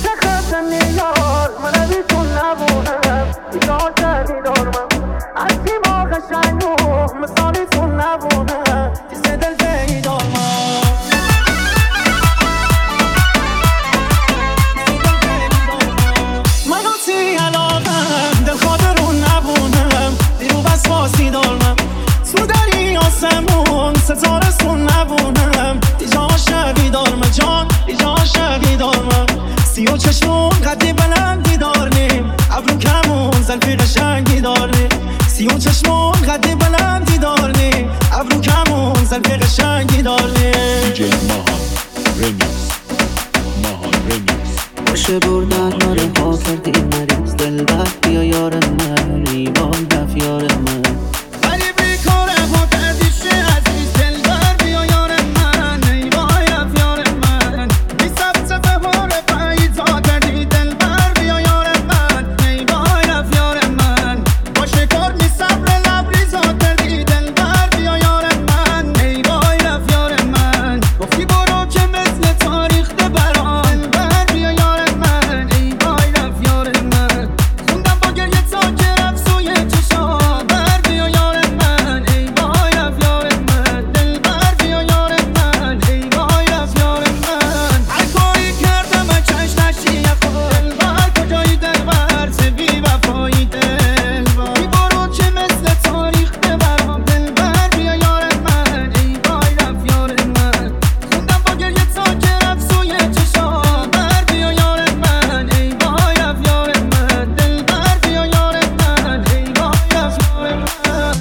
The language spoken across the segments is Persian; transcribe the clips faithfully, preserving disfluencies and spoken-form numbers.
خفتنی یار من بیتون نبودم بیدار کردی دارمم از زیبا قشنگ و مثالی تون نبودم تیز دل پیدار من من قطعی علاقم دل خاطرون نبودم دیرو بس باسی دارمم تو دری آسمون ستاره سون نبودم دیجا شبی دارمم جان دیجا شبی دارمم سی و چشمون قدی بلندی داریم ابرو کمون زلفی قشنگی داریم سی و چشمون قدی بلندی داریم ابرو کمون زلفی قشنگی داریم دیجی ماهان رمیکس ماهان رمیکس باشه بردن من ها کردی مریض دل بر بیا یار من ایوان دف یار من ولی بیکاره ها کردی شه عزیز دل بر بیا یار من ایوان دف یار من بی سبت فهار پیدا کردی دل بر بیا یار من ایوان دف یار من باشه کار می صبر لبریزا کردی دل بر بیا یار من ایوان دف یار من گفتی برو که مثل تاریخ برام دل بر بیا یار من ایوان دف یار من خوندم با گریه تا که رفت سوی چشام بر بیا یار من ایوان دف یار من دل بر بیا یار من ایوان دف یار من هر کاری کردم چش نشی خود دل بر کجایی دل بر چه بی وفایی دل بر بی برو که مثل تاریخ برام دل بر بیا یار من ایوان دف یار من خوندم با گریه تا که رفت سوی چشام بر بیا یار من ایوان دف یار من دل بر بیا یار من ایوان دف یار من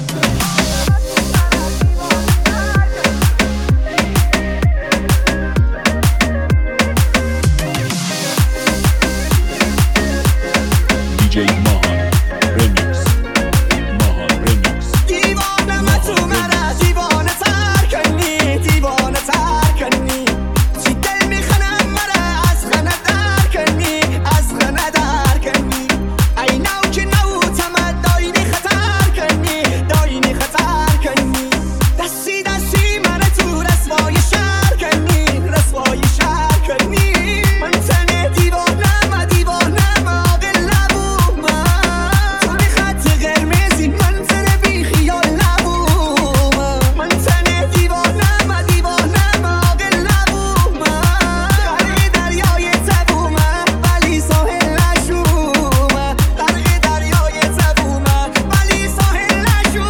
دیجی ماهان رمیکس ماهان رمیکس دیوانه تو مرا دیوانه تر کنی دیوانه تر کنی چی دل میخنم مرا از خنه در کنی از خنه در کنی ای نو که نو تمد داینی خطر کنی داینی خطر کنی دستی دستی من تو رسوای شهر کنی رسوای شهر کنی من تنه دیوانم دیوانم عاقل نبود من تو بی خط قرمزی من تنه بی خیال نبود من تنه دیوانم دیوانم عاقل نبود من غرق دریای تبومم ولی ساحل نشومم غرق دریای تبومم ولی ساحل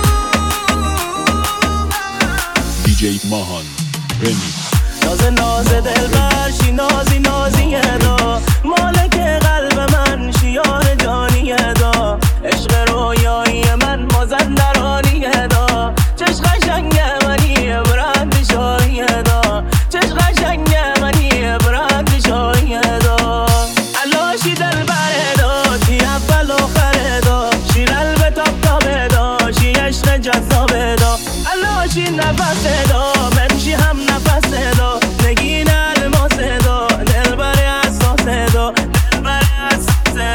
نشومم دیجی ماهان رمیکس ناز ناز دلبر شی نازی نازی دا مالک قلب من شیار جانی دا عشق رویایی من مازندرانی دا چشم قشنگ منی برند شاهی دا چشم قشنگ منی برند شاهی دا علاشی دلبر دا شی اول آخر دا شی قلب تاب تاب دا شی عشق جذاب دا علاشی نفس دا من شی هم نفس دا نگین الماس دا دلبر اساس دا دلبر اساس دا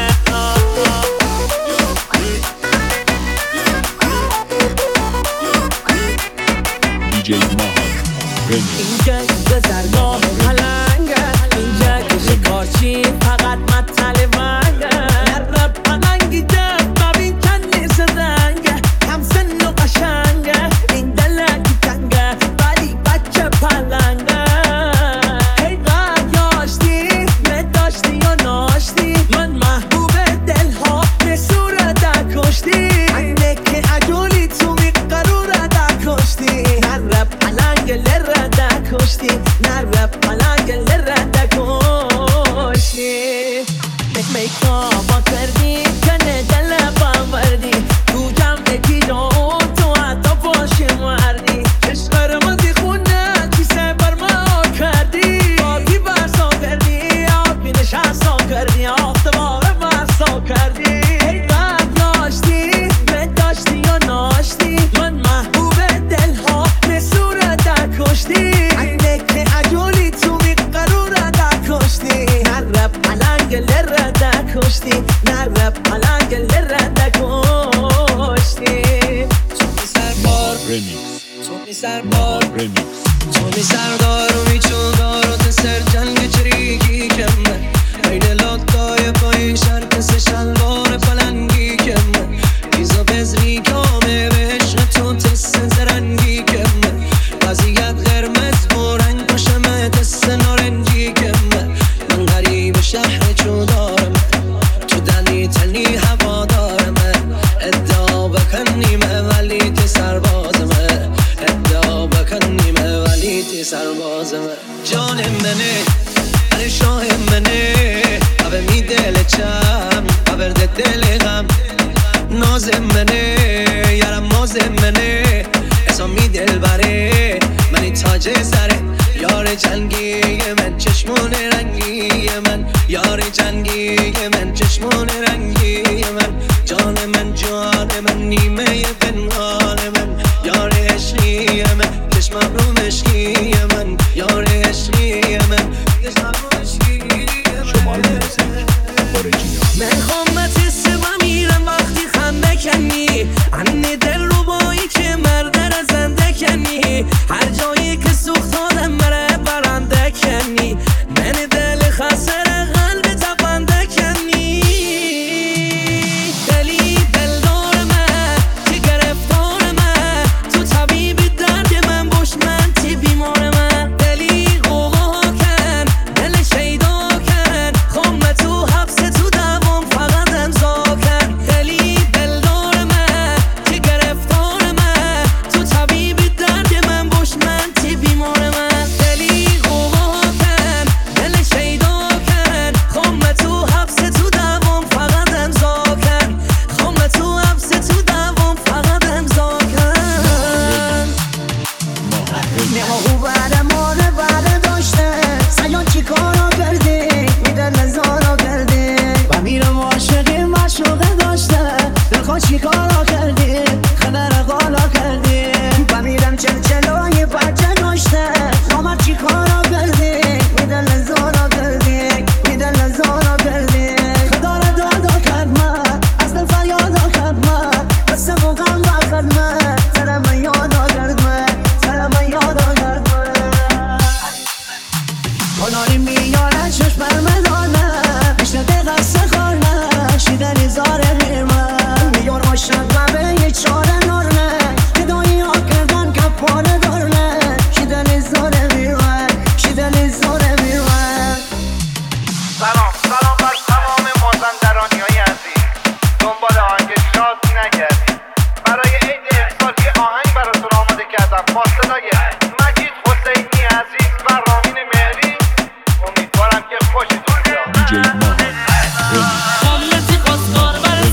دیجی ماهان رمیکس اینجا که زرگاه پلنگه اینجا که شکارچی فقط مطل ونگه نره پلنگی جب ببین چند نیست زنگه کم سن و قشنگه این دلکی تنگه ولی بچه پلنگه هی قد یاشتی نداشتی یا ناشتی من محبوب دل ها به صورت کشتی اینه که عجولی تو میقرور کشتی نره پلنگ لره کشتی نره پلنگ لره کشتی مک میکا با کردی کنه دل باوردی تو جمع کی دو تو حتی باشی مردی عشق رمزی خونه کیسه بر ما کردی باقی برسا کردی آبی نشستا کردی آفتباره برسا کردی هی قد یاشتی نداشتی یا ناشتی من محبوب دل ها به صورت کشتی اینه که عجولی تو میقرور کشتی نره پلنگ لره کشتی نره پلنگ لره کشتی منه هر شاه منه اوه می دل چم اوه دل غم ناز منه یارم ماز منه اسامی دل بره منی تاج سره یار جنگی من چشمون رنگی من یار جنگی من چشمون رنگی من جان من جان من نیمه پنهان من یار عشقی من چشمم رو مشکی من یار عشقی من چشمم رو مشکی من من خامت سبا میرم وقتی خنده کنی انی دل رو بایی که مرده را زنده کنی هر جایی که سوخت آدم مره برنده کنی من دل خسر قلب تپنده کنی دلی دل دار من که گرفتار من تو طبیب درد من باش من تی بیمار من دلی قوقا کن دل شیدا کن خم تو حبس تو دوام فقط امضا کن دلی دل دار من که گرفتار من تو طبیب درد من باش من تی بیمار من دلی قوقا کن دل شیدا کن خم تو حبس تو دوام فقط امضا کن خم تو حبس تو دوام فقط امضا کن او بعد مانه بعد داشته سیان چی کارا کردی میدن نزارا کردی و میرم عاشقی مشوقه داشته دلخوا چی کارا کردی خدر قالا کردی و میرم چلچلای بچه داشته نامر چی کارا کردی میدن نزارا کردی میدن نزارا کردی خدا را دادا کرد من از دل فریادا کرد من بس موقعم بخد من سر من یادا کرد من سر من یادا کرد من کناری میاره چشم برمدانه بشنده قصه خارنه شیدنی زاره بیرمه میار عاشق و به یه چاره نارنه کدایی ها کردن که پاره دارنه شیدنی زاره بیرمه شیدنی زاره بیرمه سلام سلام بر تمام مازندرانی های عزیز دنبال آهنگ شاد نگردید برای عید امسال یه آهنگ براتون آماده کردم با صدای مجید حسینی عزیز و رامین مهری امیدوارم که خوشتون بیاد دی جی ماهان رمیکس خاملتی قاسقار بر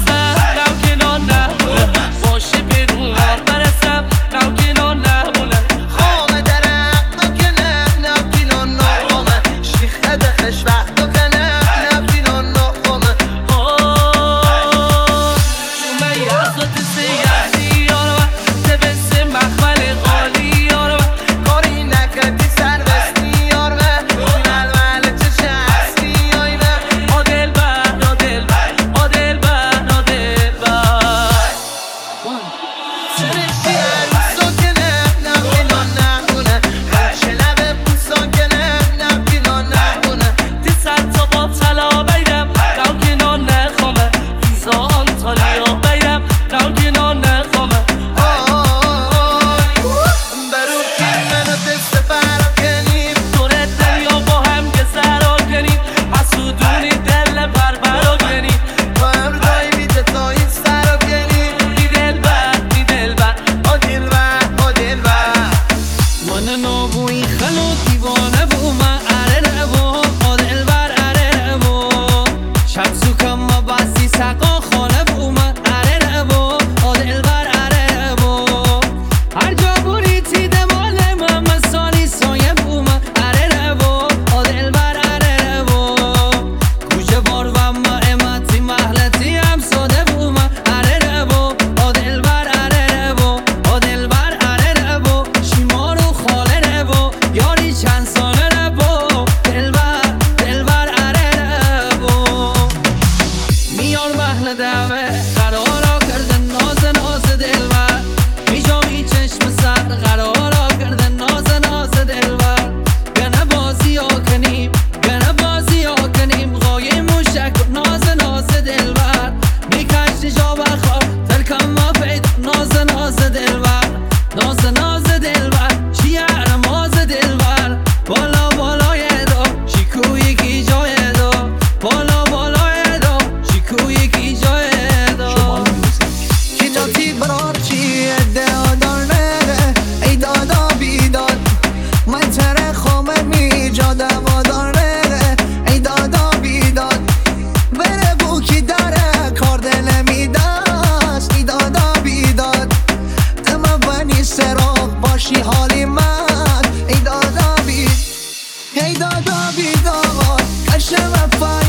بیدار قشم